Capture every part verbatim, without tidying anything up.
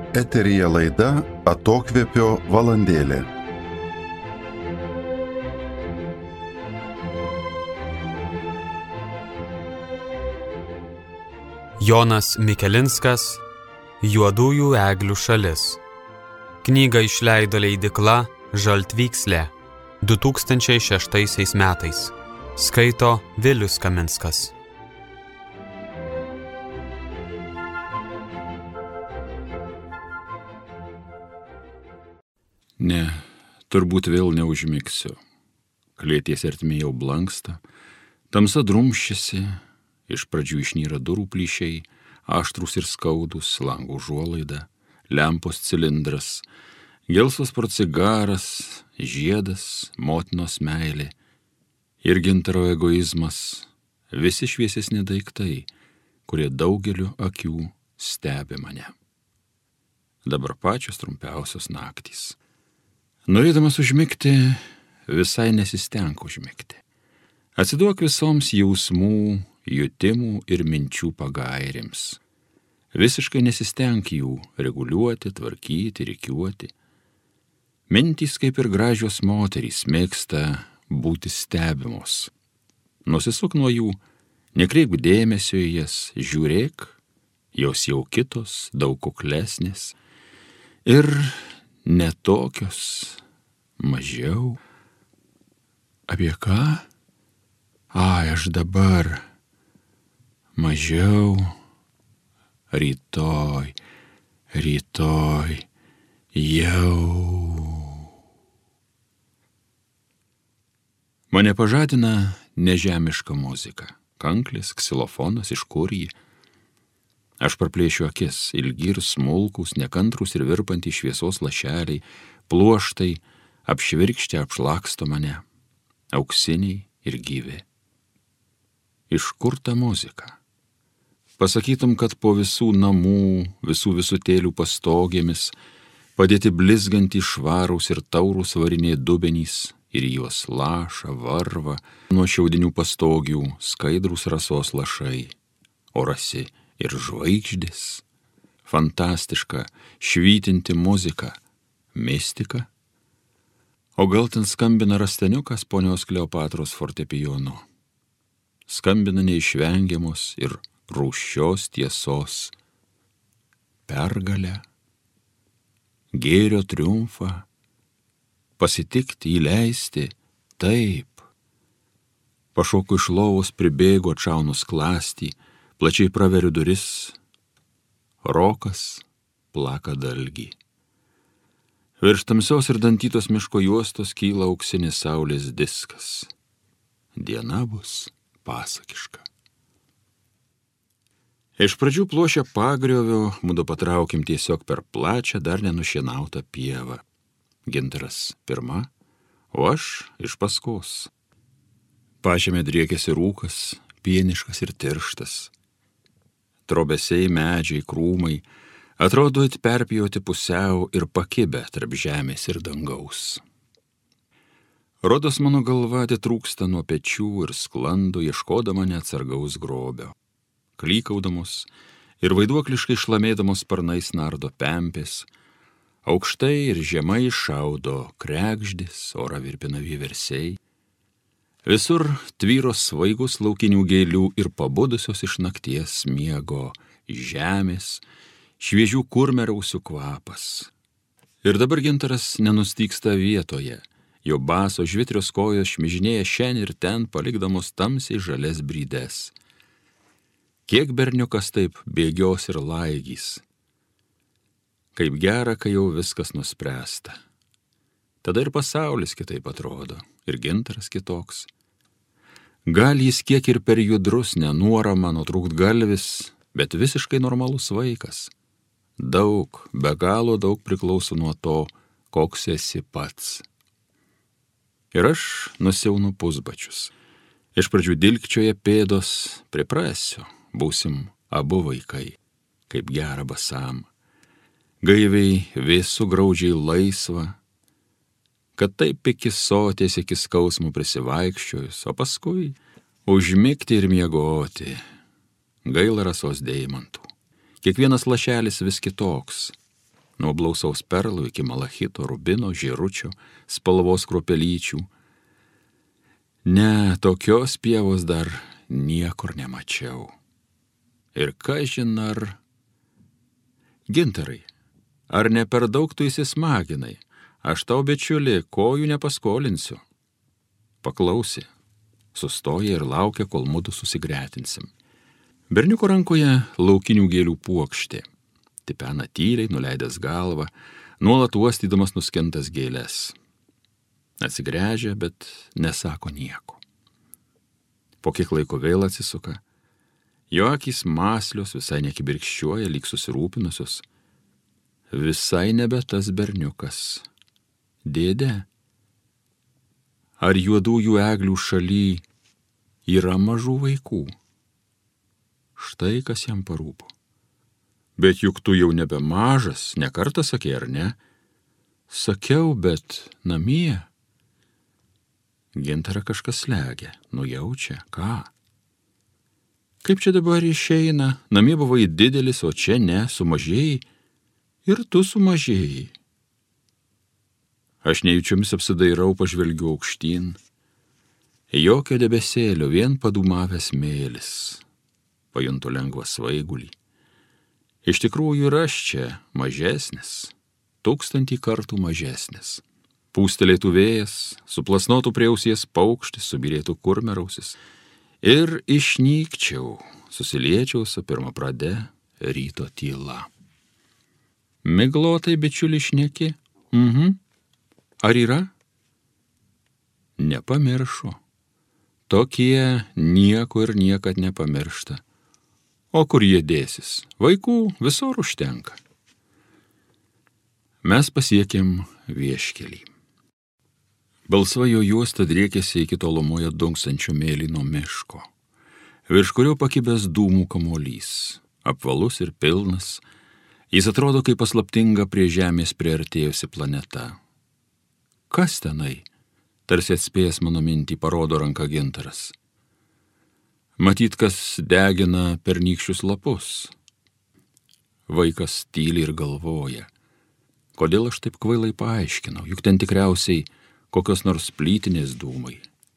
Eteryje laida Atokvėpio valandėlė. Jonas Mikelinskas, Juodųjų eglių šalis. Knygą išleido leidykla Žaltvykslė du tūkstančiai šeštaisiais metais. Skaito Vilius Kaminskas. Ne, turbūt vėl neužmigsiu. Klėties ertmė jau blanksta, tamsa drumščiasi, iš pradžių išnyra durų plyšiai, aštrūs ir skaudus, langų užuolaida, lempos cilindras, gelsvas porcigaras, žiedas, motinos meilė ir gintaro egoizmas, visi šviesesni daiktai, kurie daugeliu akių stebi mane. Dabar pačios trumpiausios naktys. Norėdamas užmigti, visai nesistenk užmigti. Atsiduok visoms jausmų, jutimų ir minčių pagairėms. Visiškai nesistenk jų reguliuoti, tvarkyti, rikiuoti. Mintys, kaip ir gražios moterys, mėgsta būti stebimos. Nusisuk nuo jų, nekreipk dėmesio į jas, žiūrėk, jos jau kitos, daug kuklesnės ir netokios, mažiau. Apie ką? Ai, aš dabar. Mažiau. Rytoj. Rytoj. Jau. Mane pažadina nežemiška muzika. Kanklis, ksilofonas, iš kur jį? Aš praplėšiu akis, ilgi ir smulkus, nekantrus ir virpantys šviesos lašeliai, pluoštai, apšvirkštę apšlaksto mane, auksiniai ir gyvi. Iš kur ta muzika? Pasakytum, kad po visų namų, visų visutėlių pastogėmis, padėti blizgantį švarūs ir taurūs variniai dubenys, ir juos laša, varva, nuo šiaudinių pastogių skaidrūs rasos lašai, o rasi ir žvaigždės, fantastiška, švytinti muzika, mistika. O gal ten skambina rasteniukas ponios Kleopatros fortepijonu. Skambina neišvengiamos ir rūsčios tiesos pergalę, gėrio triumfą, pasitikti, įleisti, taip. Pašoku iš lovos, pribėgo, atšaunu sklastį, plačiai praveriu duris, rokas plaka dalgį. Virš tamsios ir dantytos miško juostos kyla auksinis saulės diskas. Diena bus pasakiška. Iš pradžių plošia pagriovio, mudu patraukim tiesiog per plačią, dar nenušienautą pievą. Gintaras pirma, o aš iš paskos. Pažemė driekėsi rūkas, pieniškas ir tirštas. Trobesiai, medžiai, krūmai, atrodo it perpjauti pusiau ir pakibę tarp žemės ir dangaus. Rodos mano galva atitrūksta nuo pečių ir sklando, ieškodama neatsargaus grobio. Klykaudamos ir vaiduokliškai šlamėdamos sparnais nardo pempės, aukštai ir žemai šaudo kregždės, orą virpina vieversiai. Visur tvyro svaigus laukinių gėlių ir pabudusios iš nakties miego žemės, šviežių kurmerausių kvapas. Ir dabar Gintaras nenustygsta vietoje, jo baso žvitrios kojos šmižinėja šen ir ten, palikdamos tamsiai žalias brydes. Kiek berniukas taip bėgios ir laigys. Kaip gera, kai jau viskas nuspręsta. Tada ir pasaulis kitaip atrodo, ir Gintaras kitoks. Gal jis kiek ir per judrus, nenuorama, nutrūktgalvis, bet visiškai normalus vaikas. Daug, be galo daug priklauso nuo to, koks esi pats. Ir aš nusiaunu pusbačius. Iš pradžių dilkčioje pėdos, priprasiu, būsim abu vaikai, kaip gera basam. Gaiviai, vėsu, graudžiai laisva, kad taip iki soties, iki skausmų prisivaikščiojus, o paskui užmigti ir miegoti. Gaila rasos deimantų. Kiekvienas lašelis vis kitoks. nuo blausaus perlo iki malachito, rubino, žėručio, spalvos kruopelyčių. Ne, tokios pievos dar niekur nemačiau. Ir kažin ar... Gintarai, ar ne per daug tu įsismaginai? Aš tau, bičiuli, kojų nepaskolinsiu. Paklausė, sustoja ir laukia, kol mudu susigretinsim. Berniuko rankoje laukinių gėlių puokštė. Tipena tyliai, nuleidęs galvą, nuolat uostydamas nuskintas gėlės. Atsigręžia, bet nesako nieko. Po kiek laiko vėl atsisuka. Jo akys mąslios, visai nekibirkščiuoja, lyg susirūpinusios. Visai nebe tas berniukas. Dėde, ar juodųjų eglių šaly yra mažų vaikų? Štai kas jam parūpo. Bet juk tu jau nebe mažas, ne kartą sakė, ar ne? Sakiau, bet namie. Gintarą kažkas slegia, nujaučia, ką? Kaip čia dabar išeina? Namie buvai didelis, o čia ne, sumažėjai. Ir tu sumažėjai. Aš nejučiomis apsidairau, pažvelgiu aukštyn. Jokio debesėlio, vien padūmavęs mėlis. Pajuntu lengvą svaigulį. Iš tikrųjų ir aš čia mažesnis, tūkstantį kartų mažesnis. Pūstelėtų vėjas, suplasnotų prie ausies paukštis, subirėtų kurmerausis. Ir išnykčiau, susiliečiau su pirma prade ryto tyla. Miglotai, bičiuli, šneki? Mhm. Ar yra? Nepamiršo. Tokie nieko ir niekad nepamiršta. O kur jie dėsis? Vaikų visur užtenka. Mes pasiekėm vieškelį. Balsvajo juosta driekėsi iki tolumoje dunksančio mėlyno miško, virš kurio pakibęs dūmų kamuolys, apvalus ir pilnas. Jis atrodo kaip paslaptinga prie žemės priartėjusi planeta. Kas tenai? Tarsi atspėjęs mano mintį, parodo ranka Gintaras. Matyt, kas degina pernykščius lapus. Vaikas tyli ir galvoja. Kodėl aš taip kvailai paaiškinau? Juk ten tikriausiai kokios nors plytinės dūmai.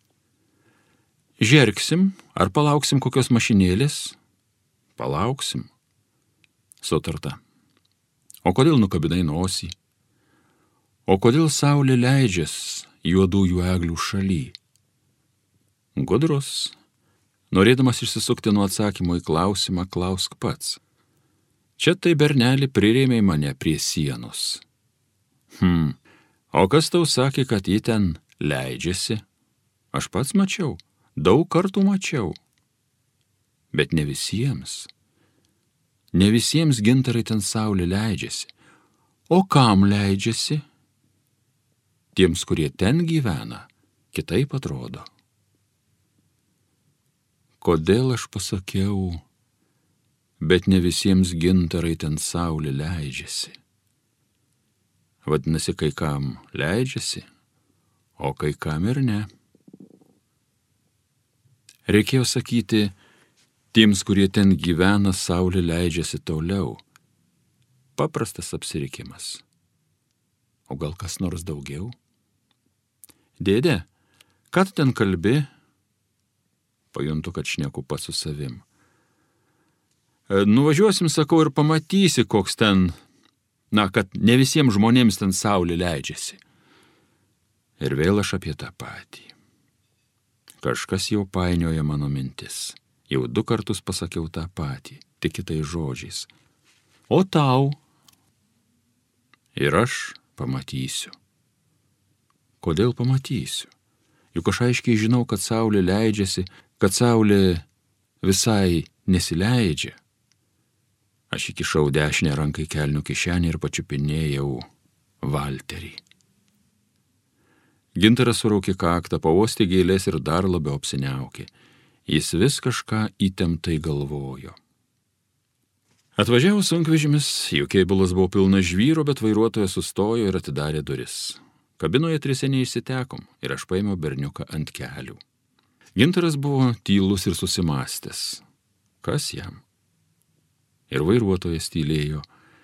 Žergsim ar palauksim kokios mašinėlės? Palauksim. Sutarta. O kodėl nukabinai nosį? O kodėl saulė leidžias juodųjų eglių šaly? Gudrus, norėdamas išsisukti nuo atsakymo į klausimą, klausk pats. Čia tai bernelį prirėmė mane prie sienos. Hm, o kas tau sakė, kad ji ten leidžiasi? Aš pats mačiau, daug kartų mačiau. Bet ne visiems. Ne visiems, Gintarai, ten saulė leidžiasi. O kam leidžiasi? Tiems, kurie ten gyvena, kitaip atrodo. Kodėl aš pasakiau, bet ne visiems, Gintarai, ten saulė leidžiasi? Vadinasi, kai kam leidžiasi, o kai kam ir ne. Reikėjo sakyti, tiems, kurie ten gyvena, saulė leidžiasi toliau. Paprastas apsirikimas. O gal kas nors daugiau? Dėde, ką tu ten kalbi? Pajuntu, kad šneku pats su savim. Nuvažiuosim, sakau, ir pamatysi, koks ten, na, kad ne visiems žmonėms ten saulė leidžiasi. Ir vėl aš apie tą patį. Kažkas jau painioja mano mintis. Jau du kartus pasakiau tą patį, tik kitais žodžiais. O tau? Ir aš pamatysiu. Kodėl pamatysiu? Juk aš aiškiai žinau, kad saulė leidžiasi, kad saulė visai nesileidžia. Aš įkišau dešinę ranką į kelnių kišenę ir pačiupinėjau Valterį. Gintaras suraukė kaktą, pauostė gėlės ir dar labiau apsiniaukė. Jis vis kažką įtemptai galvojo. Atvažiavo sunkvežimis, jų kėbulas buvo pilnas žvyro, bet vairuotojas sustojo ir atidarė duris. Kabinoje trise neišsitekom ir aš paėmiau berniuką ant kelių. Gintaras buvo tylus ir susimąstęs. Kas jam? Ir vairuotojas tylėjo.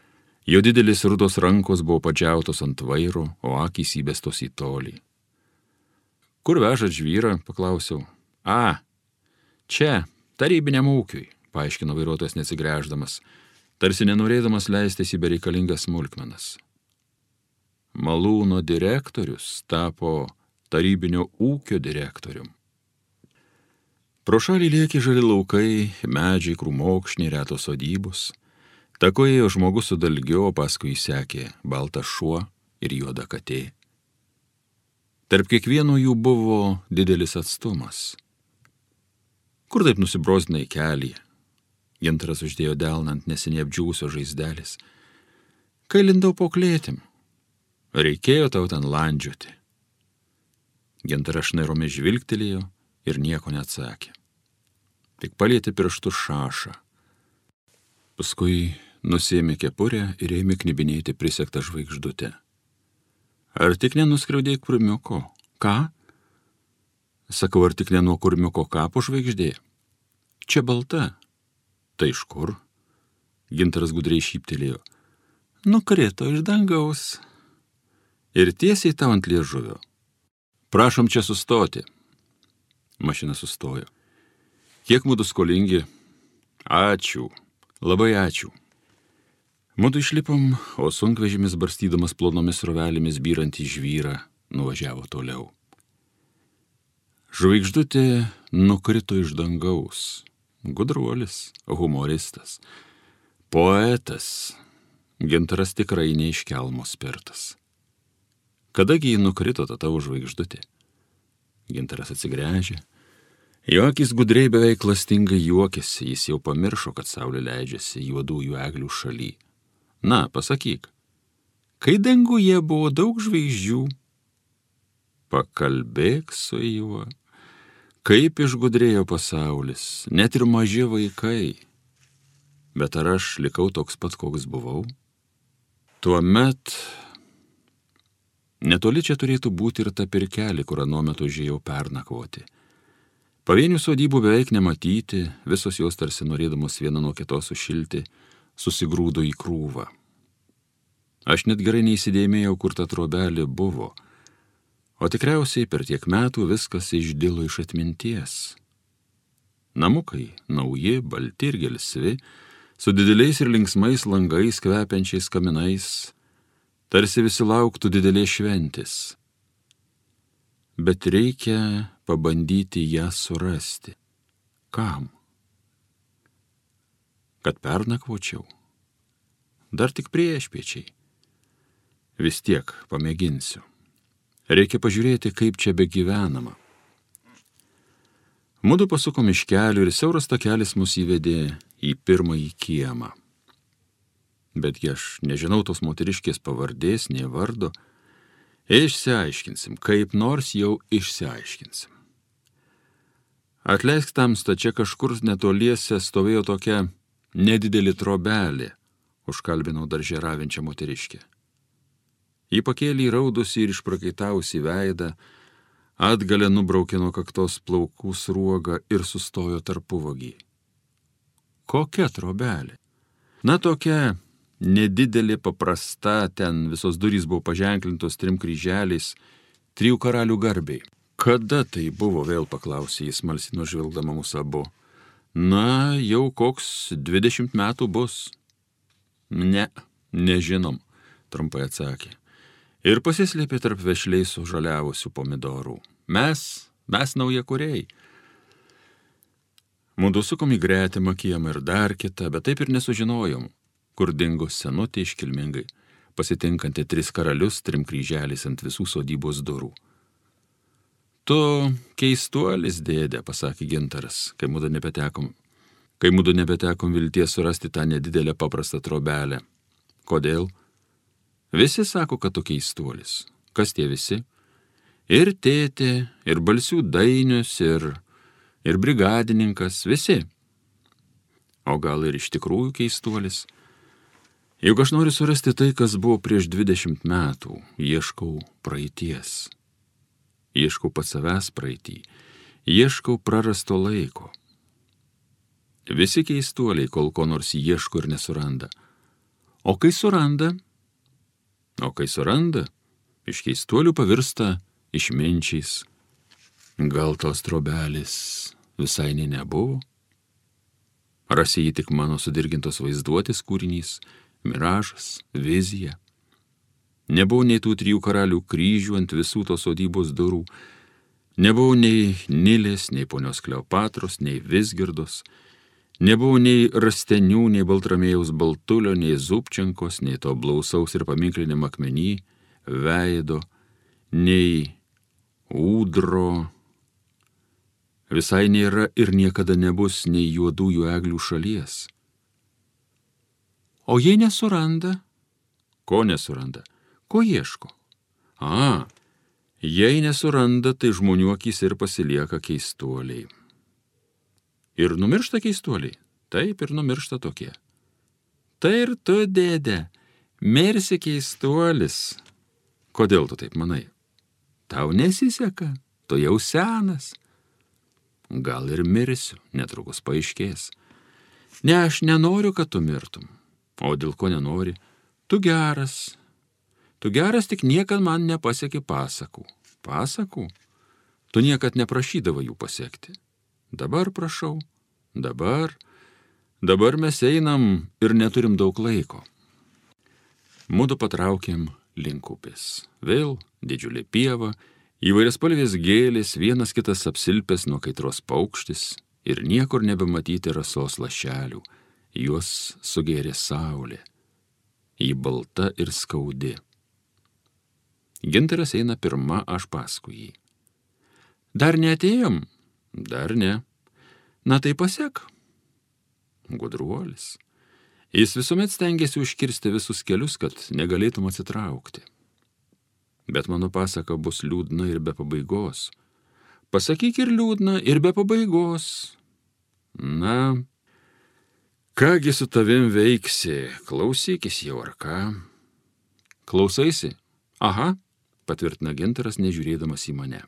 Jo didelis rudos rankos buvo padžiautos ant vairo, o akys įbestos į tolį. Kur vežat žvyrą, paklausiau. A, čia, tarybiniam ūkiui, paaiškino vairuotojas neatsigręždamas, tarsi nenorėdamas leistis į bereikalingas smulkmenas. Malūno direktorius tapo tarybinio ūkio direktorium. Pro šalį lėkė žali laukai, medžiai, krūmokšniai, retos sodybos. Tako ėjo žmogus su dalgiu, o paskui sekė baltas šuo ir juoda katė. Tarp kiekvieno jų buvo didelis atstumas. Kur taip nusibrozdinai kelyje? Gintaras uždėjo delną ant neseniai apdžiūsio žaizdelės. Kai lindau po klėtim, reikėjo tau ten landžioti. Gintaras šnairomis žvilgtelėjo ir nieko neatsakė. Tik palietė pirštų šašą. Paskui nusėmė kepurę ir ėmė knibinėti prisektą žvaigždutę. Ar tik nenuskriaudėjai kurmiuko? Ką? Sakau, ar tik ne nuo kurmiuko kapo žvaigždė? Čia balta. Tai iš kur? Gintaras gudriai šyptelėjo. Nukrito iš dangaus. Ir tiesiai tau ant liežuvio. Prašom čia sustoti. Mašina sustojo. Kiek mudu skolingi? Ačiū. Labai ačiū. Mudu išlipom, o sunkvežimis barstydamas plonomis rovelėmis byrantį žvyrą nuvažiavo toliau. Žvaigždutė nukrito iš dangaus. Gudruolis, humoristas, poetas. Gintaras tikrai ne iš kelmo spirtas. Kadagi ji nukrito ta tavo žvaigždutė? Gintaras atsigręžė. Jo akis gudriai beveik klastingai juokėsi, jis jau pamiršo, kad saulė leidžiasi juodųjų eglių šaly. Na, pasakyk, kai danguje buvo daug žvaigždžių, pakalbėk su juo, kaip išgudrėjo pasaulis, net ir maži vaikai. Bet ar aš likau toks pat, koks buvau? Tuomet netoli čia turėtų būti ir ta pirkelė, kur anuo metu užėjau pernakvoti. Pavienių sodybų beveik nematyti, visos jos tarsi norėdamos viena nuo kitos sušilti, susigrūdo į krūvą. Aš net gerai neįsidėmėjau, kur ta trobelė buvo, o tikriausiai per tiek metų viskas išdilo iš atminties. Namukai nauji, balti ir gelsvi, su dideliais ir linksmais langais kvepiančiais kaminais, tarsi visi lauktų didelės šventės. Bet reikia pabandyti ją surasti. Kam? Kad pernakvočiau? Dar tik priešpiečiai. Vis tiek pamėginsiu. Reikia pažiūrėti, kaip čia begyvenama. Mudu pasukom iš kelių ir siauras takelis mus įvedė į pirmąjį kiemą. Betgi aš nežinau tos moteriškės pavardės, nei vardo. Išsiaiškinsim, kaip nors jau išsiaiškinsim. Atleisk tamsta, čia kažkur netoliese stovėjo tokia nedidelė trobelė, užkalbinau darže ravinčią moteriškę. Ji pakėlė įraudusi ir išprakaitavusi veidą, atgalę nubraukė nuo kaktos plaukų sruogą ir sustojo tarpuvagį. Kokia trobelė? Na tokia nedidelė, paprasta, ten visos durys buvo paženklintos trim kryželiais, trijų karalių garbiai. Kada tai buvo, vėl paklausė jis, smalsiai nužvelgdama mus abu. Na, jau koks dvidešimt metų bus. Ne, nežinom, trumpai atsakė. Ir pasislėpė tarp vešliai sužaliavusių pomidorų. Mes, mes naujakuriai. Mudu sukom į gretimą kiemą ir dar kitą, bet taip ir nesužinojom, kur dingo senutė iškilmingai, pasitinkanti tris karalius trim kryželiais ant visų sodybos durų. Tu keistuolis, dėdė, pasakė Gintaras, kai mudu nebetekom, kai mudu nebetekom vilties surasti tą nedidelę paprastą trobelę. Kodėl? Visi sako, kad tu keistuolis. Kas tie visi? Ir tėtė, ir balsių dainius, ir, ir brigadininkas, visi. O gal ir iš tikrųjų keistuolis? Juk aš noriu surasti tai, kas buvo prieš dvidešimt metų, ieškau praeities. Ieškau pats savęs praeitį, ieškau prarasto laiko. Visi keistuoliai, kol ko nors ieško ir nesuranda. O kai suranda, o kai suranda, iš keistuolių pavirsta išminčiais. Gal tos trobelės visai nė nebuvo? Rasi jį tik mano sudirgintos vaizduotės kūrinys, miražas, vizija. Nebuvo nei tų trijų karalių kryžių ant visų tos sodybos durų, nebuvo nei Nilės, nei ponios Kleopatros, nei Vizgirdos, nebuvo nei Rastenių, nei Baltramėjaus Baltulio, nei Zupčenkos, nei to blausaus ir paminklinėm akmenį, veido, nei Ūdro. Visai nėra ir niekada nebus nei juodųjų eglių šalies. O jei nesuranda, ko nesuranda, ko ieško? A, jei nesuranda, tai žmonių akys ir pasilieka keistuoliai. Ir numiršta keistuoliai, taip ir numiršta tokie. Tai ir tu, dėde, mirsi keistuolis. Kodėl tu taip manai? Tau nesiseka, tu jau senas. Gal ir mirsiu, netrukus paaiškės. Ne, aš nenoriu, kad tu mirtum. O dėl ko nenori? Tu geras. Tu geras, tik niekad man nepasieki pasakų. Pasakų? Tu niekad neprašydavai jų pasiekti. Dabar prašau. Dabar. Dabar mes einam ir neturim daug laiko. Mudu patraukėm link upės. Vėl didžiulė pieva. Įvairiaspalvės gėlės, vienas kitas apsilpęs nuo kaitros paukštis ir niekur nebematyti rasos lašelių. Juos sugėrė saulė. Ji balta ir skaudi. Gintaras eina pirma, aš paskui jį. Dar neatėjom? Dar ne. Na tai pasek. Gudruolis. Jis visuomet stengiasi užkirsti visus kelius, kad negalėtum atsitraukti. Bet mano pasaka bus liūdna ir be pabaigos. Pasakyk ir liūdna, ir be pabaigos. Na, kągi su tavim veiksi, klausykis jau ar ką. Klausaisi? Aha, patvirtina Gintaras, nežiūrėdamas į mane.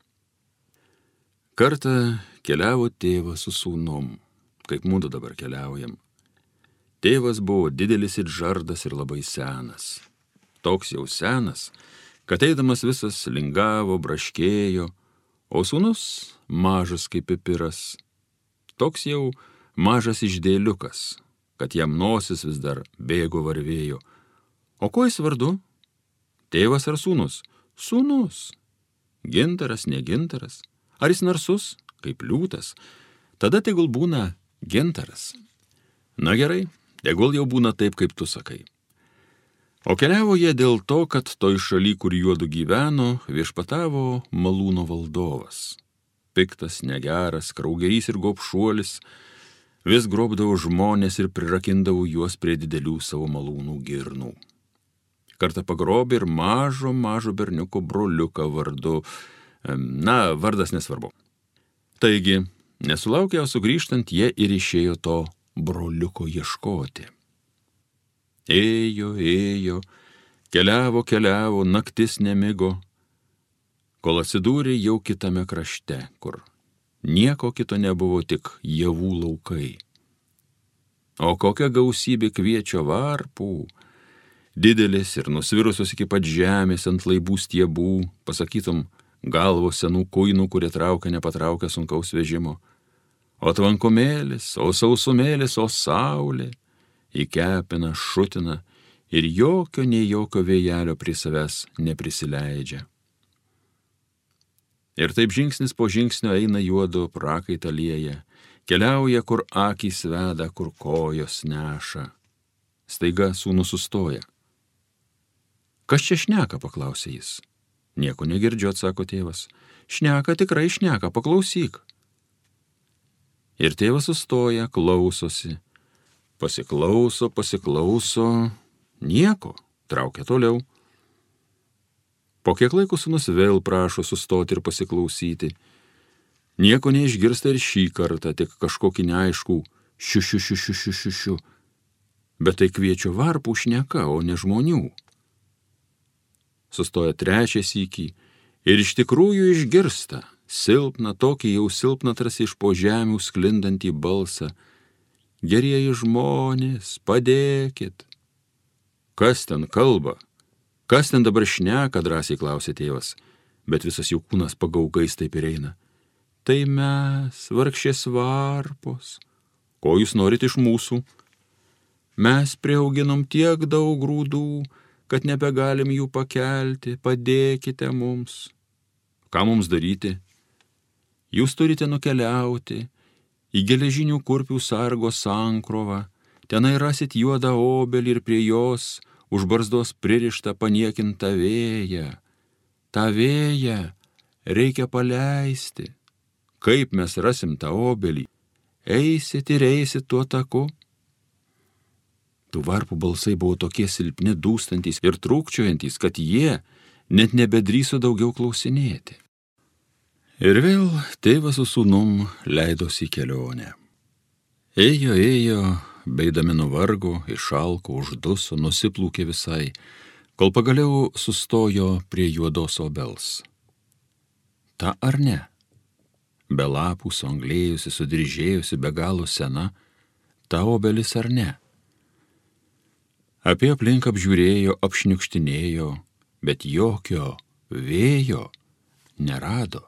Kartą keliavo tėvas su sūnum, kaip mudu dabar keliaujam. Tėvas buvo didelis ir žardas ir labai senas. Toks jau senas, kad eidamas visas lingavo, braškėjo, o sūnus mažas kaip pipiras. Toks jau mažas išdėliukas, kad jam nosis vis dar bėgo varvėjo. O ko jis vardu? Tėvas ar sūnus? Sūnus. Gintaras, ne Gintaras. Ar jis narsus, kaip liūtas? Tada tegul būna Gintaras. Na gerai, tegul jau būna taip, kaip tu sakai. O keliavo jie dėl to, kad toj šaly, kur juodu gyveno, viešpatavo malūno valdovas. Piktas, negeras, kraugerys ir gobšuolis, vis grobdavo žmonės ir prirakindavo juos prie didelių savo malūnų girnų. Kartą pagrobė ir mažo, mažo berniuko broliuką vardu, na, vardas nesvarbu. Taigi, nesulaukę sugrįžtant, jie ir išėjo to broliuko ieškoti. Ėjo, ėjo, keliavo, keliavo, naktis nemigo, kol atsidūrė jau kitame krašte, kur nieko kito nebuvo, tik javų laukai. O kokia gausybė kviečio varpų, didelis ir nusvirusios iki pat žemės ant laibų stiebų, pasakytum, galvos senų kuinų, kurie traukia nepatraukia sunkaus vežimo. O tvankumėlis, o sausumėlis, o saulė, įkepina, šutina ir jokio nei jokio vėjelio prie savęs neprisileidžia. Ir taip žingsnis po žingsnio eina juodo prakaitą lieja, keliauja, kur akys veda, kur kojos neša. Staiga sūnus sustoja. Kas čia šneka, paklausė jis. Nieko negirdžiu, atsako tėvas. Šneka, tikrai šneka, paklausyk. Ir tėvas sustoja, klausosi. Pasiklauso, pasiklauso, nieko, traukia toliau. Po kiek laiko sūnus vėl prašo sustoti ir pasiklausyti. Nieko neišgirsta ir šį kartą, tik kažkokį neaiškų šiu, šiu, šiu, šiu, šiu, šiu, šiu. Bet tai kviečio varpų šneka, o ne žmonių. Sustoja trečią sykį ir iš tikrųjų išgirsta, silpną, tokį jau silpną tarsi iš po žemių sklindantį balsą. Gerieji žmonės, padėkit. Kas ten kalba? Kas ten dabar šneka, drąsiai klausė tėvas, bet visas jų kūnas pagaugais taip ir eina. Tai mes, vargšės varpos. Ko jūs norit iš mūsų? Mes priauginom tiek daug grūdų, kad nebegalim jų pakelti, padėkite mums. Ką mums daryti? Jūs turite nukeliauti į geležinių kurpių sargo sankrovą, tenai rasit juodą obelį ir prie jos už barzdos pririštą paniekintą vėją. Ta vėją reikia paleisti. Kaip mes rasim tą obelį? Eisit ir eisit tuo taku. Tų varpų balsai buvo tokie silpni, dūstantys ir trūkčiojantys, kad jie net nebedrįso daugiau klausinėti. Ir vėl tėvas su sūnum leidosi į kelionę. Ėjo, ėjo, beidami nuvargo, išalko, užduso, nusiplūkė visai, kol pagaliau sustojo prie juodos obels. Ta ar ne? Be lapų, suanglėjusi, sudryžėjusi, be galo sena, ta obelis ar ne? Apie aplink apžiūrėjo, apšniukštinėjo, bet jokio vėjo nerado.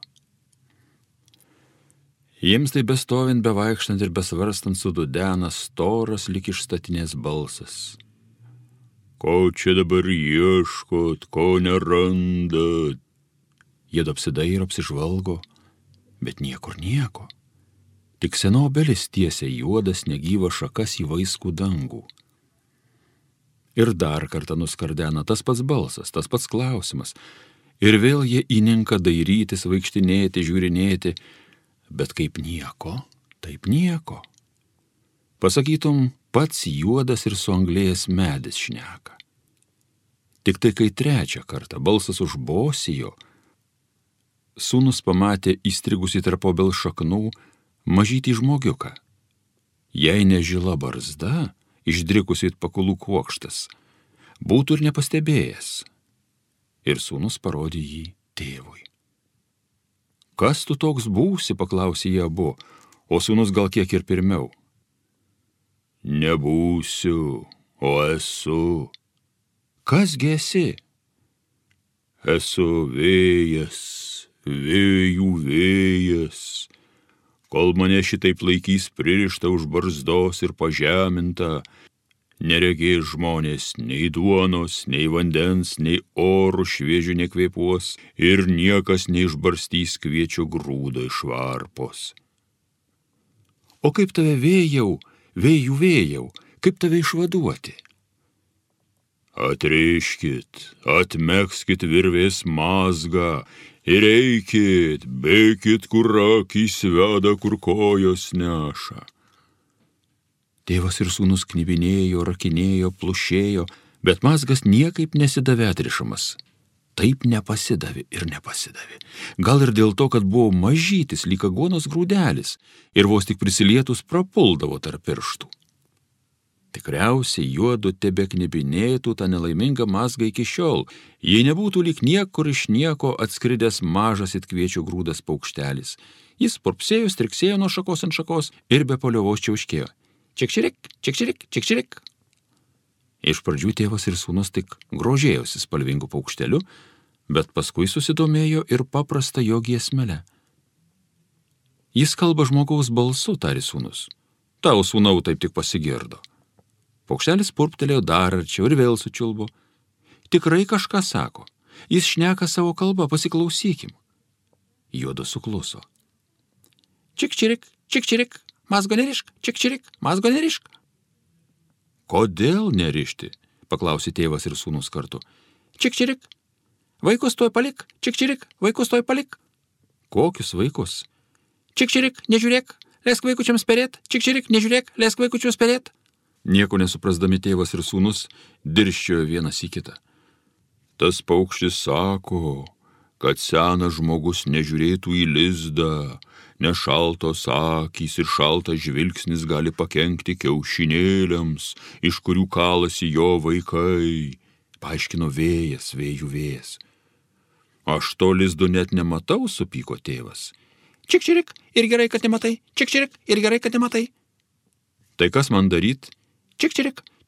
Jiems tai bestovint, bevaikštant ir besvarstant sududena storas lyg iš statinės balsas. Ko čia dabar ieškot, ko nerandat? Jie apsidairo, apsižvalgo, bet niekur nieko. Tik sena obelis tiesia juodas negyvas šakas į vaiskų dangų. Ir dar kartą nuskardena tas pats balsas, tas pats klausimas. Ir vėl jie įninka dairytis, vaikštinėti, žiūrinėti, bet kaip nieko, taip nieko. Pasakytum, pats juodas ir suanglėjęs medis šneka. Tik tai kai trečią kartą balsas užbosijo, sūnus pamatė įstrigusį tarp obels šaknų mažytį žmogiuką. Jei ne žila barzda, išdrikusi it pakulų kuokštas, būtų ir nepastebėjęs. Ir sūnus parodė jį tėvui. Kas tu toks būsi, paklausė jie abu, o sūnus gal kiek ir pirmiau. Nebūsiu, o esu. Kasgi esi? Esu vėjas, vėjų vėjas. Kol mane šitaip laikys pririštą už barzdos ir pažemintą, neregės žmonės nei duonos, nei vandens, nei orų šviežių nekvėpuos ir niekas neišbarstys kviečio grūdo iš varpos. O kaip tave vėjau, vėjų vėjau, kaip tave išvaduoti? Atriškit, atmegskit virvės mazgą ir eikit, bėkit, kur akys veda, kur kojos neša. Tėvas ir sūnus knibinėjo, rakinėjo, plušėjo, bet mazgas niekaip nesidavė atrišamas. Taip nepasidavė ir nepasidavė. Gal ir dėl to, kad buvo mažytis, lyg aguonos grūdelis ir vos tik prisilietus prapuldavo tarp pirštų. Tikriausiai juodu tebe knibinėtų tą nelaimingą mazgą iki šiol, jei nebūtų lyg niekur iš nieko atskridęs mažas it kviečio grūdas paukštelis. Jis purpsėjo, striksėjo nuo šakos ant šakos ir be paliovos čiauškėjo. Čekčirik, čekčirik, čekčirik. Iš pradžių tėvas ir sūnus tik grožėjosi spalvingu paukšteliu, bet paskui susidomėjo ir paprasta jo giesmele. Jis kalba žmogaus balsu, tarė sūnus. Tau, sūnau, taip tik pasigirdo. Paukštelis purptelėjo dar arčiau ir vėl sučiulbo. Tikrai kažką sako. Jis šneka savo kalbą, pasiklausykim. Juodu sukluso. Čekčirik, čekčirik. Mazgo nerišk, čekčirik, mazgo nerišk. Kodėl nerišti? Paklausė tėvas ir sūnus kartu. Čekčirik, vaikus tuoj palik, čekčirik, vaikus tuoj palik. Kokius vaikus? Čekčirik, nežiūrėk, leisk vaikučiams perėt, čekčirik, nežiūrėk, leisk vaikučius perėt. Nieko nesuprasdami tėvas ir sūnus dirščiojo vienas į kitą. Tas paukštis sako, kad senas žmogus nežiūrėtų į lizdą, nes šaltos akys ir šaltas žvilgsnis gali pakenkti kiaušinėliams, iš kurių kalasi jo vaikai, paaiškino vėjas, vėjų vėjas. Aš to lizdo net nematau, supyko tėvas. Čekčirik, ir gerai, kad nematai, čekčirik, ir gerai, kad nematai. Tai kas man daryt? Čekčirik,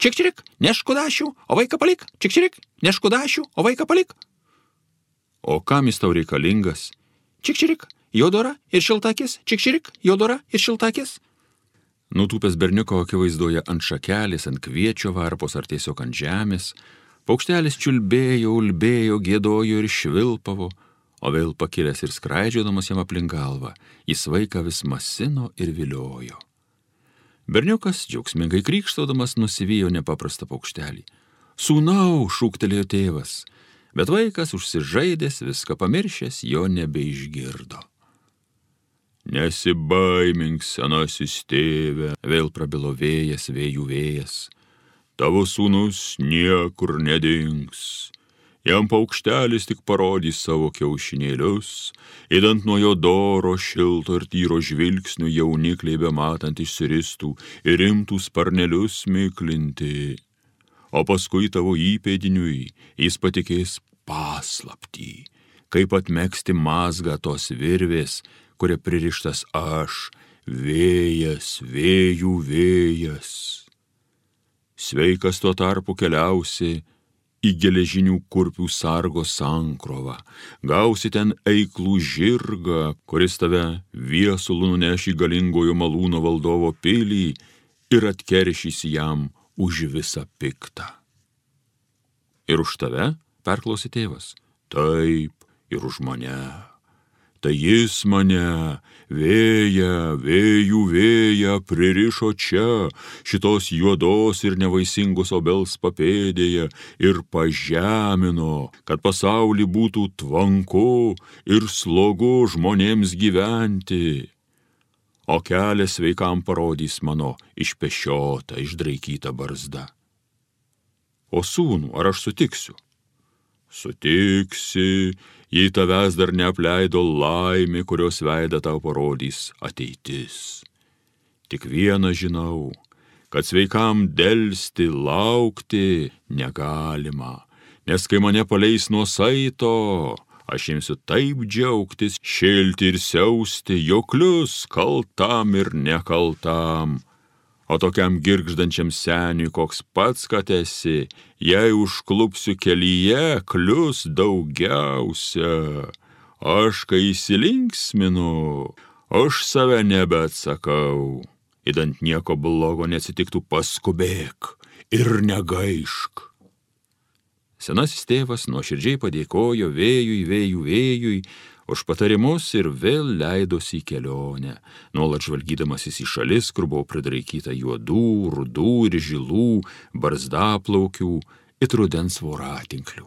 čik-čirik, neškudašių, o vaiką palik, čik-čirik, neškudašių, o vaiką palik. O kam jis tau reikalingas? Čik-čirik, jodora ir šiltakis, čik-čirik, jodora ir šiltakis. Nutūpęs berniuko akivaizdoje ant šakelės, ant kviečio varpos ar tiesiog ant žemės, paukštelis čiulbėjo, ulbėjo, gėdojo ir švilpavo, o vėl pakilęs ir skraidžiodamas jam aplink galvą, jis vaiką vis masino ir viliojo. Berniukas, džiaugsmingai krykštaudamas, nusivijo nepaprastą paukštelį. Sūnau, šūktelėjo tėvas, bet vaikas užsižaidęs, viską pamiršęs, jo nebeišgirdo. Nesibaimink, senasis tėve, vėl prabilo vėjas, vėjų vėjas. Tavo sūnus niekur nedings. Jam paukštelis tik parodys savo kiaušinėlius, įdant nuo jo doro, šilto ir tyro žvilgsnių jaunikliai bematant išsiristų ir imtų sparnelius miklinti. O paskui tavo įpėdiniui jis patikės paslaptį, kaip atmegzti mazgą tos virvės, kuria pririštas aš, vėjas, vėjų vėjas. Sveikas tuo tarpu keliausi į geležinių kurpių sargo sankrovą, gausi ten eiklų žirgą, kuris tave viesulų nuneš į galingojo malūno valdovo pilį ir atkeršys jam už visą piktą. Ir už tave, perklausė tėvas, taip, ir už mane. Tai jis mane, vėją, vėjų vėją, pririšo čia, šitos juodos ir nevaisingos obels papėdėje ir pažemino, kad pasaulį būtų tvanku ir slogu žmonėms gyventi. O kelias sveikam parodys mano išpešiota, išdraikyta barzda. O sūnų, ar aš sutiksiu? Sutiksi, jei tavęs dar neapleido laimė, kurios veidą tau parodys ateitis. Tik vieną žinau, kad sveikam delsti, laukti negalima, nes kai mane paleis nuo saito, aš imsiu taip džiaugtis, šilti ir siausti, joklius kaltam ir nekaltam. O tokiam girgždančiam seniui, koks pats kad esi, jei užklupsiu kelyje, klius daugiausia. Aš, kai įsilinksminu, aš save nebeatsakau. Įdant nieko blogo neatsitiktų, paskubėk ir negaišk. Senasis tėvas nuoširdžiai padėkojo vėjui, vėjų vėjui, už patarimus ir vėl leidosi į kelionę, nuolat žvalgydamasis į šalis, kur buvo pridraikyta juodų, rudų ir žilų, barzdaplaukių ir rudens voratinklių.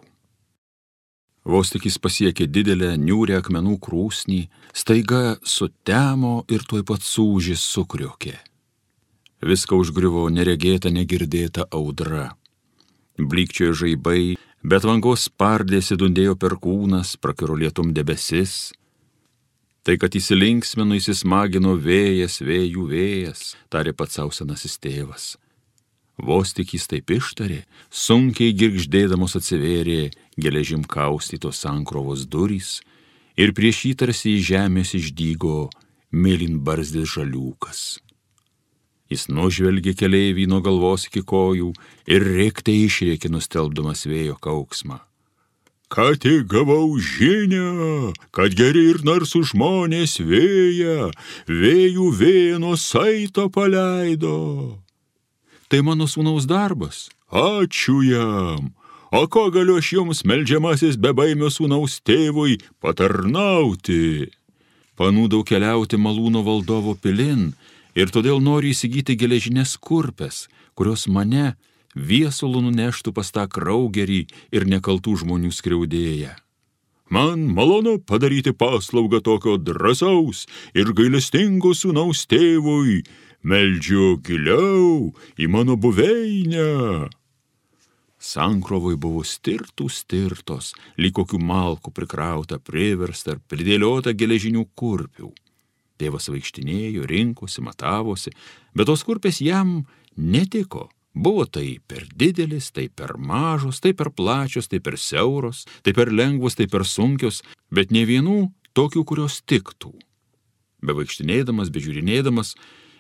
Vos tik jis pasiekė didelę niūrią akmenų krūsnį, staiga sutemo ir tuoj pat sūžis sukriokė. Viską užgriuvo neregėta, negirdėta audra. Blykčiojo žaibai, bet vangos spardėsi dundėjo perkūnas, prakiro lietum debesis. Tai, kad įsilinksmino, įsismagino vėjas, vėjų vėjas, tarė pats sau senasis tėvas. Vos tik jis taip ištarė, sunkiai girgždėdamos atsivėrė geležim kaustytos sankrovos durys ir prieš jį tarsi į žemės išdygo mėlynbarzdis žaliūkas. Jis nužvelgė keleivį nuo galvos iki kojų ir rėkte išrėkė nustelbdamas vėjo kauksmą. Ką tik gavau žinią, kad geri ir narsų žmonės vėją, vėjų vėją nuo saito paleido. Tai mano sūnaus darbas. Ačiū jam. O ko galiu aš jums, meldžiamasis bebaimio sūnaus tėvui, patarnauti? Panūdau keliauti malūno valdovo pilin, ir todėl noriu įsigyti geležinės kurpes, kurios mane viesulų nuneštų pas tą kraugerį ir nekaltų žmonių skriaudėją. Man malonu padaryti paslaugą tokio drąsaus ir gailestingo sūnaus tėvui, meldžiu giliau į mano buveinę. Sankrovoj buvo stirtų stirtos, lyg kokių malkų prikrauta, priversta ar pridėliota geležinių kurpių. Tėvas vaikštinėjo, rinkosi, matavosi, bet tos kurpės jam netiko. Buvo tai per didelis, tai per mažos, tai per plačios, tai per siauros, tai per lengvos, tai per sunkios, bet ne vienų tokių, kurios tiktų. Be vaikštinėdamas, be žiūrinėdamas,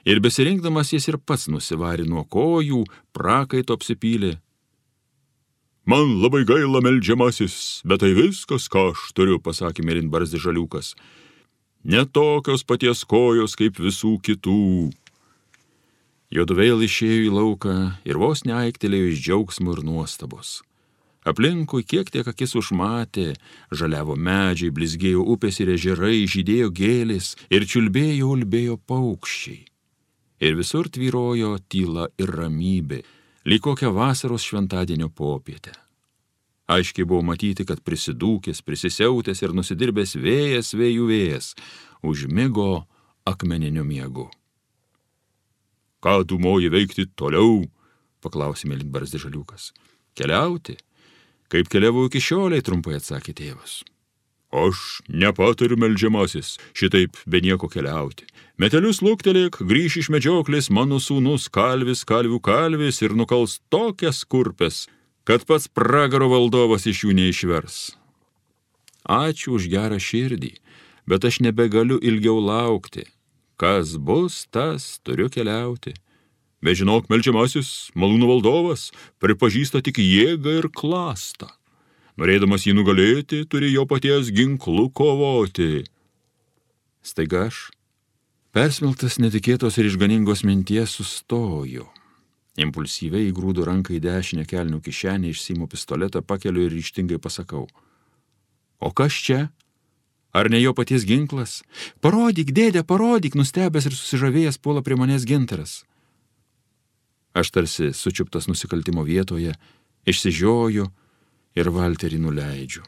Ir besirinkdamas jis ir pats nusivarė nuo kojų, prakaito apsipylė. Man labai gaila, meldžiamasis, bet tai viskas, ką aš turiu, pasakė mėlynbarzdis žaliukas. Ne tokios paties kojos kaip visų kitų. Juodu vėl išėjo į lauką ir vos neaiktelėjo iš džiaugsmo ir nuostabos. Aplinkui kiek tiek akis užmatė, žaliavo medžiai, blizgėjo upės ir ežerai, žydėjo gėlės ir čiulbėjo ulbėjo paukščiai. Ir visur tvyrojo tyla ir ramybė, lyg kokią vasaros šventadienio popietę. Aiškiai buvo matyti, kad prisidūkęs, prisisiautęs ir nusidirbęs vėjas vėjų vėjas užmigo akmeniniu miegu. Ką tu moji veikti toliau? Paklausė mėlynbarzdis žaliukas. Keliauti? Kaip keliavau iki šioliai, trumpai atsakė tėvas. Aš nepatariu, meldžiamasis, šitaip be nieko keliauti. Metelius luktelėk, grįš iš medžioklės mano sūnus kalvis, kalvių kalvis ir nukals tokias kurpes, kad pats pragaro valdovas iš jų neišvers. Ačiū už gerą širdį, bet aš nebegaliu ilgiau laukti. Kas bus, tas turiu keliauti. Bet žinok, meldžiamasis, malūnų valdovas pripažįsta tik jėgą ir klastą. Norėdamas jį nugalėti, turi jo paties ginklu kovoti. Staiga aš, persmelktas netikėtos ir išganingos minties, sustoju. Impulsyviai įgrūdu ranką į dešinę kelnių kišenę, išsiimu pistoletą, pakeliu ir ryžtingai pasakau. O kas čia? Ar ne jo paties ginklas? Parodyk, dėdė, parodyk, nustebęs ir susižavėjęs puola prie manęs Gintaras. Aš tarsi sučiuptas nusikaltimo vietoje, išsižioju ir valterį nuleidžiu.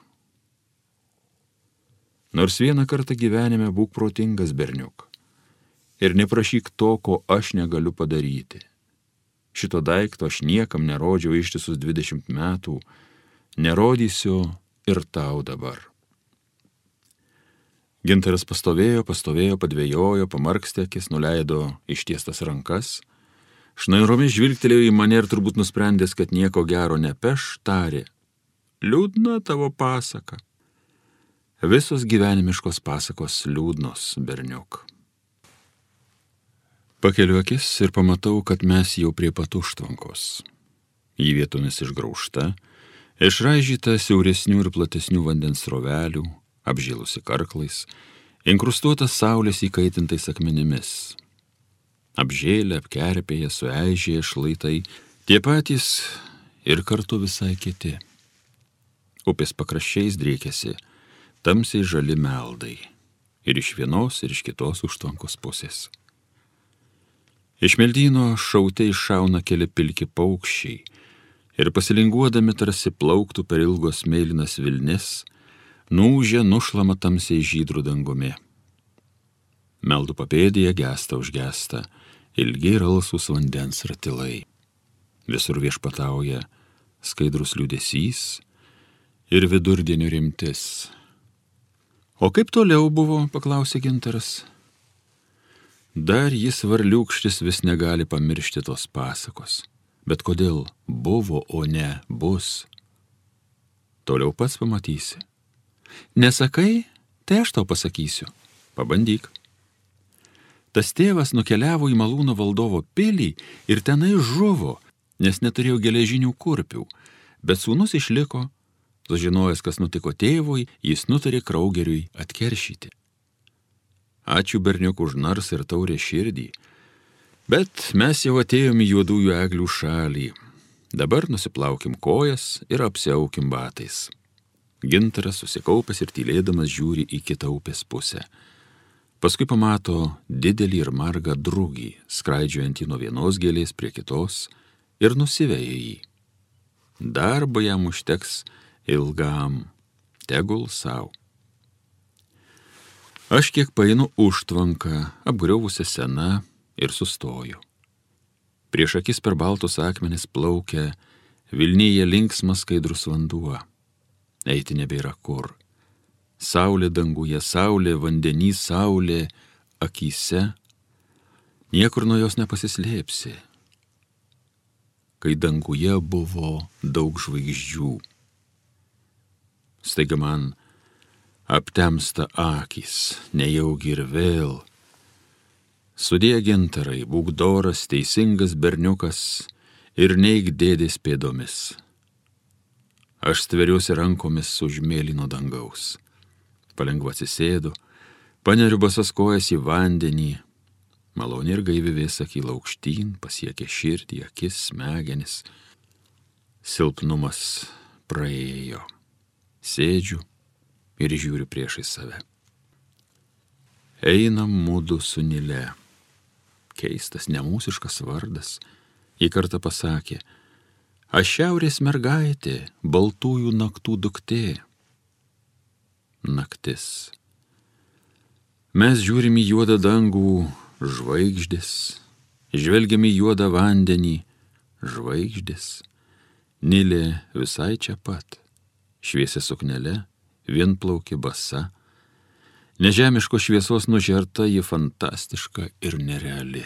Nors vieną kartą gyvenime būk protingas, berniuk, ir neprašyk to, ko aš negaliu padaryti. Šito daikto aš niekam nerodžiau ištisus dvidešimt metų, nerodysiu ir tau dabar. Gintaras pastovėjo, pastovėjo, padvejojo, pamarkstė akis, nuleido ištiestas rankas, šnairomis žvilgtelėjo į mane ir turbūt nusprendęs, kad nieko gero nepeš, tarė. Liūdna tavo pasaka. Visos gyvenimiškos pasakos liūdnos, berniuk. Pakeliu akis ir pamatau, kad mes jau prie pat užtvankos. Jį vietomis išgraužta, išraižyta siauresnių ir platesnių vandens srovelių, apžėlusi karklais, inkrustuotas saulės įkaitintais akmenimis. Apžėlę, apkerpėję, sueižėję šlaitai, tie patys ir kartu visai kiti. Upės pakraščiais driekėsi tamsiai žali meldai, ir iš vienos, ir iš kitos užtvankos pusės. Iš meldyno šautai šauna keli pilki paukščiai, ir pasilinguodami tarsi plauktų per ilgos mėlynas vilnis, nūžia nušlama tamsiai žydrų dangumi. Meldų papėdėje gesta užgesta, ilgi ralsūs vandens ratilai. Visur viešpatauja skaidrus liūdesys ir vidurdienio rimtis. O kaip toliau buvo, paklausė Gintaras. Dar jis varliūkštis vis negali pamiršti tos pasakos. Bet kodėl buvo, o ne bus? Toliau pats pamatysi. Nesakai, tai aš tau pasakysiu. Pabandyk. Tas tėvas nukeliavo į malūno valdovo pilį ir tenai žuvo, nes neturėjo geležinių kurpių, bet sūnus išliko. Sužinojęs, kas nutiko tėvui, jis nutarė Kraugeriui atkeršyti. Ačiū berniuk už narsą ir taurę širdį, bet mes jau atėjom į juodųjų eglių šalį. Dabar nusiplaukim kojas ir apsiaukim batais. Gintaras susikaupęs ir tylėdamas žiūri į kitą upės pusę. Paskui pamato didelį ir margą drugį, skraidžiojantį nuo vienos gėlės prie kitos, ir nusiveja jį. Darbo jam užteks ilgam, tegul sau. Aš kiek painu užtvanką, apgriuvusią seną, ir sustoju. Prieš akis per baltus akmenis plaukia, Vilnyje linksmas skaidrus vanduo. Eiti nebėra kur. Saulė danguje, saulė vandenį, saulė akyse. Niekur nuo jos nepasislėpsi. Kai danguje buvo daug žvaigždžių. Staiga man aptemsta akys, nejaugi ir vėl. Sudie gintarai, būk doras, teisingas berniukas ir neik dėdės pėdomis. Aš stveriuosi rankomis už mėlyno dangaus. Palengva atsisėdu, paneriu basas kojas į vandenį. Maloni ir gaivi vėsa kyla aukštyn, pasiekia širdį, akis, smegenis. Silpnumas praėjo. Sėdžiu ir žiūriu priešai save. Einam mudu su Nile. Keistas, nemūsiškas vardas. Ji kartą pasakė: aš šiaurės mergaitė, baltųjų naktų duktė. Naktis. Mes žiūrim į juodą dangų, žvaigždės. Žvelgiam į juodą vandenį, žvaigždės. Nilė visai čia pat. Šviesia suknele, vienplaukė basa. Nežemiško šviesos nužerta, ji fantastiška ir nereali.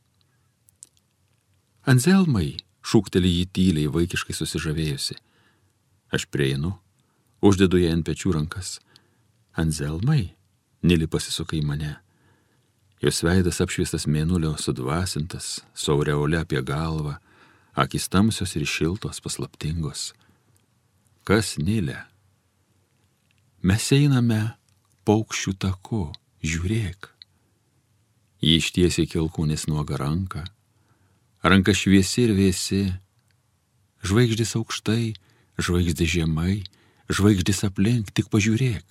Anzelmai, šūkteli jį tyliai, vaikiškai susižavėjusi. Aš prieinu, uždedu ją ant pečių rankas. Anzelmai, Nilė pasisuka į mane. Jos veidas apšviestas mėnulio, sudvasintas, su aureole apie galvą, akys tamsios ir šiltos, paslaptingos. Kas, Nilė? Mes einame paukščių taku, žiūrėk. Ji ištiesė kilkūnės nuogą ranką. Ranka šviesi ir vėsi. Žvaigždės aukštai, žvaigždės žemai, žvaigždės aplink, tik pažiūrėk.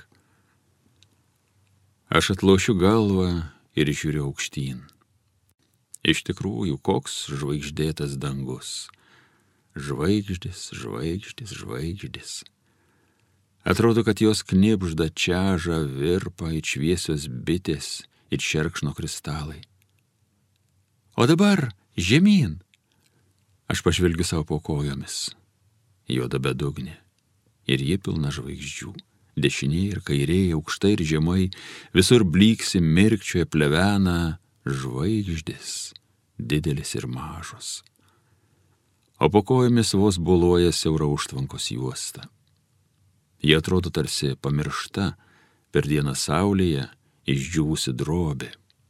Aš atlošiu galvą ir žiūriu aukštyn. Iš tikrųjų, koks žvaigždėtas dangus. Žvaigždės, žvaigždės, žvaigždės. Atrodo, kad jos knibžda, čiaža, virpa, it šviesios bitės, it šerkšno kristalai. O dabar žemyn. Aš pažvelgiu savo po kojomis. Juoda bedugnė. Ir ji pilna žvaigždžių. Dešinėje ir kairėje, aukštai ir žemai, visur blyksi, mirkčioje, plevena žvaigždės, didelis ir mažos. O po kojomis vos boluoja siaura užtvankos juosta. Jie atrodo tarsi pamiršta, per dieną saulėje išdžiūvusi drobė.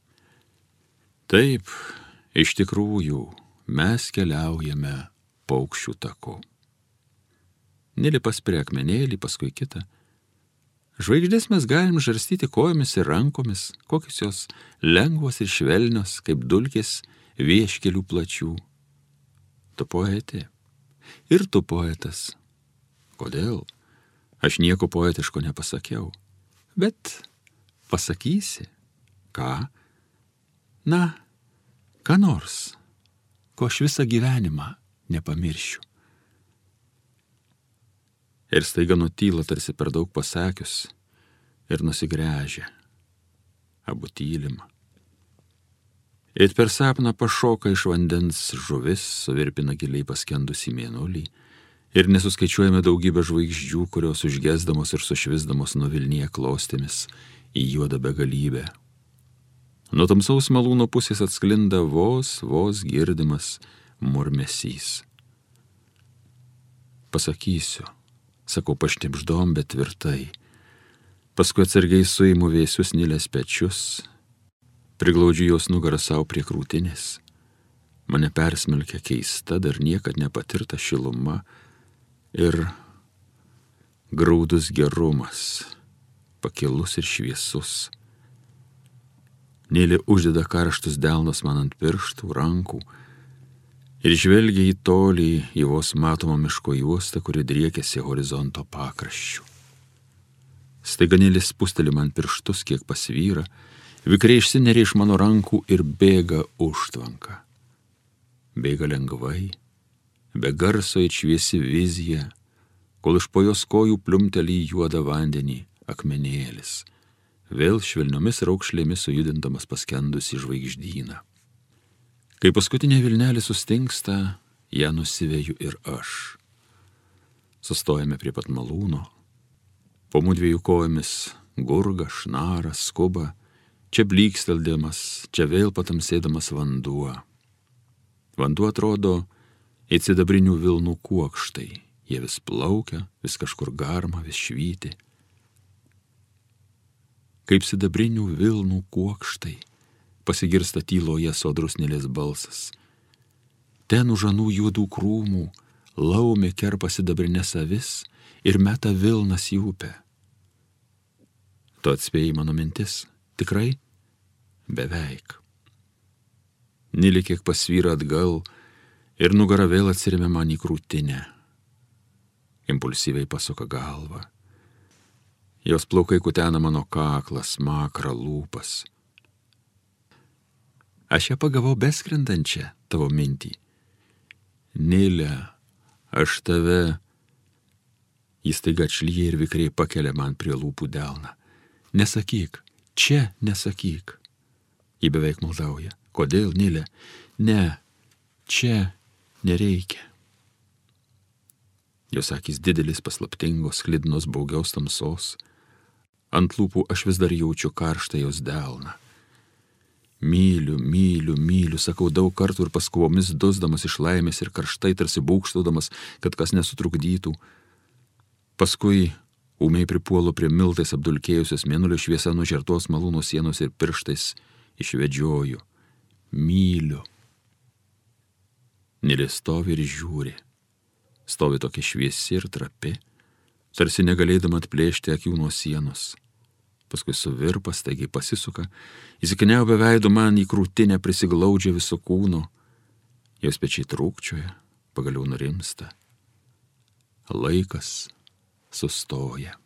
Taip, iš tikrųjų, mes keliaujame paukščių taku. Nilė paspyrė akmenėlį, paskui kitą. Žvaigždės mes galim žarstyti kojomis ir rankomis, kokios jos lengvos ir švelnios, kaip dulkės vieškelių plačių. Tu poetė. Ir tu poetas. Kodėl? Aš nieko poetiško nepasakiau. Bet pasakysi. Ką? Na, ką nors, ko aš visą gyvenimą nepamiršiu. Ir staiga nutyla, tarsi per daug pasakius, ir nusigręžia. Abu tylim. Ir per sapną pašoka iš vandens žuvis, suvirpina giliai paskendusi mėnulį, ir nesuskaičiuojame daugybę žvaigždžių, kurios užgesdamos ir sušvisdamos nuvilnyje klostėmis į juodą begalybę. Nuo tamsaus malūno pusės atsklinda vos, vos girdimas murmesys. Pasakysiu, sakau pašnibždom, bet tvirtai. Paskui atsargiai suimu vėsius Nilės pečius, priglaudžiu jos nugarą savo prie krūtinės. Mane persmelkia keista, dar niekad nepatirta šiluma ir graudus gerumas, pakilus ir šviesus. Nilė uždeda karštus delnus man ant pirštų, rankų ir žvelgia į tolį, į vos matomą miško juostą, kuri driekiasi horizonto pakraščių. Staiga Nilė spusteli man pirštus, kiek pasvyra, vikriai išsineria iš mano rankų ir bėga užtvanka. Bėga lengvai, be garso it šviesi vizija, kol iš po jos kojų pliumteli į juodą vandenį akmenėlis, vėl švelniomis raukšlėmis sujudindamas paskendusį žvaigždyną. Kai paskutinė vilnelė sustingsta, ją nusiveju ir aš. Sustojame prie pat malūno. Po mudviejų kojomis gurga, šnara, skuba, čia blyksteldamas, čia vėl patamsėdamas vanduo. Vanduo atrodo it sidabrinių vilnų kuokštai. Jie vis plaukia, vis kažkur garma, vis švyti. Kaip sidabrinių vilnų kuokštai, pasigirsta tyloje sodrus Nilės balsas. Ten už anų juodų krūmų laumė kerpa sidabrinės avis ir meta vilnas į upę. Tu atspėjai mano mintis, tikrai? Beveik. Nilė kiek pasvyra atgal ir nugara vėl atsiremia man į krūtinę. Impulsyviai pasuka galvą. Jos plaukai kutena mano kaklą, smakrą, lūpas. Aš ją pagavau beskrendančią, tavo mintį. Nilė, aš tave... Jis taiga atšlyja ir vikriai pakelia man prie lūpų delną. Nesakyk, čia nesakyk. Ji beveik maldauja. Kodėl, Nilė? Ne, čia nereikia. Jos akys didelis, paslaptingos, sklidinos baugiaus tamsos. Ant lūpų aš vis dar jaučiu karštą jos delną. Myliu, myliu, myliu, sakau daug kartų ir paskuvomis dusdamas iš laimės ir karštai tarsi būgštaudamas, kad kas nesutrukdytų. Paskui ūmiai pripuolu prie miltais apdulkėjusios mėnulio šviesa nužertos malūno sienos ir pirštais išvedžioju. Myliu. Nilė stovi ir žiūri. Stovi tokia šviesi ir trapi, tarsi negalėdama atplėšti akių nuo sienos. Paskui suvirpa, staigiai pasisuka, įsikniaubia veidu man į krūtinę, prisiglaudžia viso kūno. Jos pečiai trūkčioja, pagaliau nurimsta. Laikas sustoja.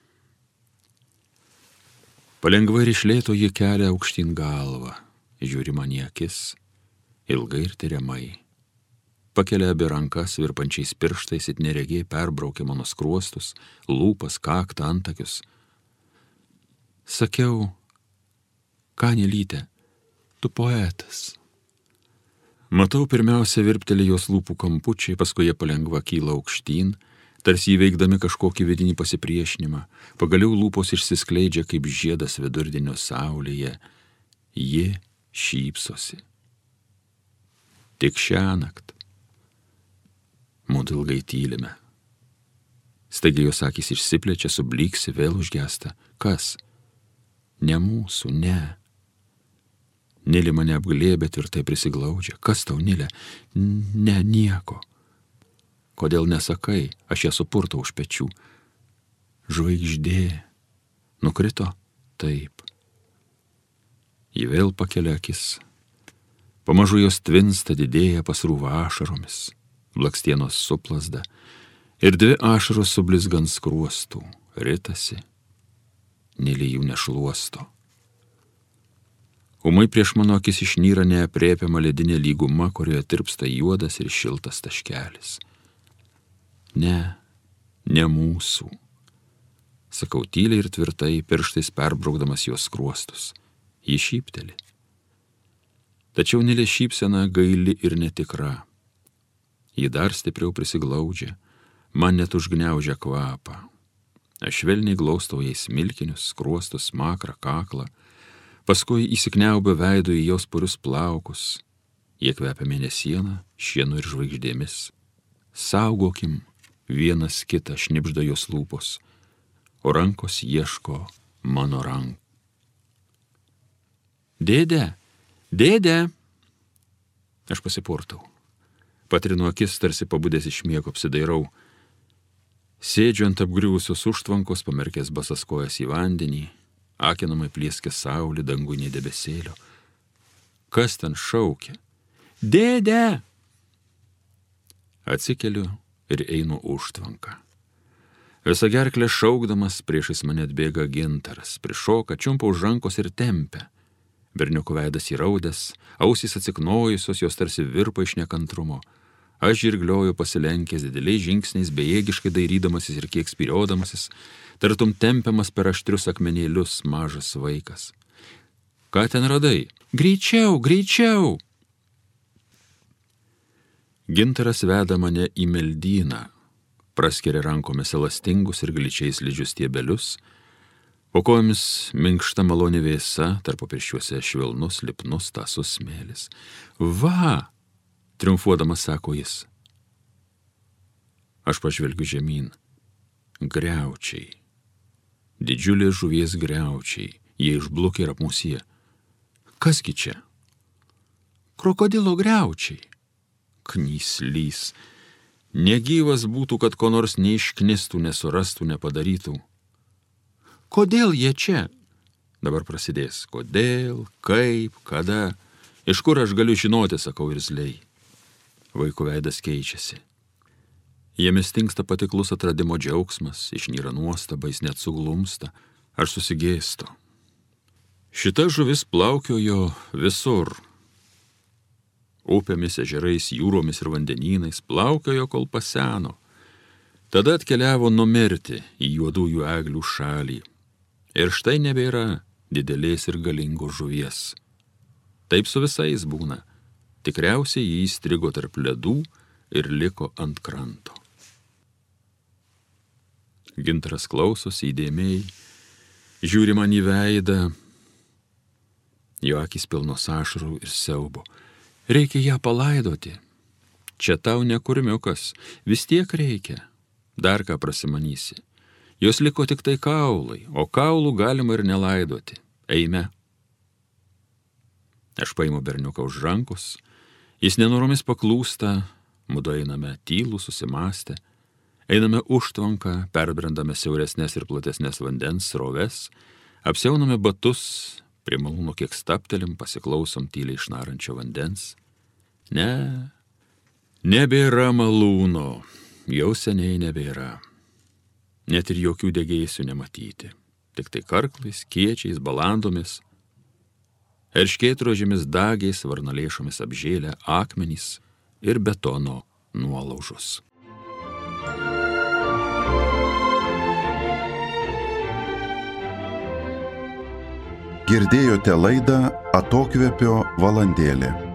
Palengva ir iš lėto ji kelia aukštyn galvą, žiūri man į akis, ilgai ir tiriamai. Pakelia abi rankas virpančiais pirštais, it neregiai perbraukia mano skruostus, lūpas, kaktą, antakius. Sakiau, ką Nilyte, tu poetas. Matau, pirmiausia virpteli jos lūpų kampučiai, paskui jie palengva kyla aukštyn, tarsi įveikdami kažkokį vidinį pasipriešinimą. Pagaliau lūpos išsiskleidžia kaip žiedas vidurdienio saulėje. Ji šypsosi. Tik šiąnakt. Mudu ilgai tylime. Staigiai jos akys išsiplečia, sublyksi, vėl užgesta. Kas? Ne mūsų, ne. Nilė mane apglėbė tvirtai prisiglaudžia. Kas tau, Nilė? Ne, nieko. Kodėl nesakai, aš ją supurtau už pečių. Žvaigždė. Nukrito? Taip. Ji vėl pakelia akis. Pamažu jos tvinsta, didėja, pasrūva ašaromis. Blakstienos suplasda ir dvi ašaros sublizgant skruostų, ritasi, Nilė jų nešluosto. Ūmai prieš mano akis išnyra neaprėpiama ledinė lyguma, kurioje tirpsta juodas ir šiltas taškelis. Ne, ne mūsų, sakau tyliai ir tvirtai, pirštais perbraukdamas jos skruostus. Ji šypteli. Tačiau Nilė šypsena gaili ir netikra. Ji dar stipriau prisiglaudžia, man net užgniaužia kvapą. Aš švelniai glaustau jai smilkinius, skruostus, smakrą, kaklą, paskui įsikniaubia veidu į jos purius plaukus. Jie kvepia mėnesieną, šienu ir žvaigždėmis. Saugokim vienas kitą, šnibžda jos lūpos, o rankos ieško mano rankų. Dėde, dėde! Aš pasipurtau. Patrinu akis, tarsi pabudęs iš miego, apsidairau. Sėdžiu ant apgriuvusios užtvankos, pamerkęs basas kojas į vandenį, akinamai plieskia saulė, dangų nei debesėlio. Kas ten šaukia? Dėde! Atsikeliu ir einu užtvanką. Visą gerklę šaukdamas priešais mane atbėga Gintaras, prišoka, čiumpa už rankos ir tempia. Berniuko veidas įraudęs, ausys atsiknojusios, jos tarsi virpa iš nekantrumo. Aš žirglioju pasilenkęs dideliais žingsniais, bejėgiškai dairydamasis ir kiek spyriodamasis, tartum tempiamas per aštrius akmenėlius mažas vaikas. Ką ten radai? Greičiau, greičiau! Gintaras veda mane į meldyną, praskeria rankomis elastingus ir gličiais slidžius stiebelius, po kojomis minkšta malonė vėsa, tarp pirščiuose švelnus, lipnus tąsus smėlis. Va! Triumfuodamas sako jis. Aš pažvelgiu žemyn. Griaučiai. Didžiulės žuvies griaučiai. Jie išblukia ir apmusyje. Kasgi čia? Krokodilo griaučiai. Knyslys. Negyvas būtų, kad ko nors neišknistų, nesurastų, nepadarytų. Kodėl jie čia? Dabar prasidės. Kodėl, kaip, kada, iš kur aš galiu žinoti, sakau irzliai. Vaiko veidas keičiasi. Jame stingsta patiklus atradimo džiaugsmas, išnyra nuostaba, jis net suglumsta, aš susigėstu. Šita žuvis plaukiojo visur. Upėmis, ežerais, jūromis ir vandenynais plaukiojo, kol paseno. Tada atkeliavo numirti į juodųjų eglių šalį. Ir štai nebėra didelės ir galingos žuvies. Taip su visais būna. Tikriausiai jį įstrigo tarp ledų ir liko ant kranto. Gintaras klausosi įdėmiai, žiūri man į veidą, jo akys pilnos ašarų ir siaubo. Reikia ją palaidoti. Čia tau ne kurmiukas, vis tiek reikia. Dar ką prasimanysi. Jos liko tik tai kaulai, o kaulų galima ir nelaidoti. Eime. Aš paimu berniuką už rankos, jis nenoromis paklūsta, mudu einame tylų, susimąstę, einame užtvanką, perbrendame siauresnės ir platesnės vandens sroves, apsiauname batus, prie malūno kiek staptelim, pasiklausom tyliai išnarančio vandens. Ne, nebėra malūno, jau seniai nebėra. Net ir jokių degėsių nematyti. Tik tai karklais, kiečiais, balandomis, erškėtrožėmis dagiais, varnalėšomis apžėlę akmenys ir betono nuolaužos. Girdėjote laidą Atokvėpio valandėlė.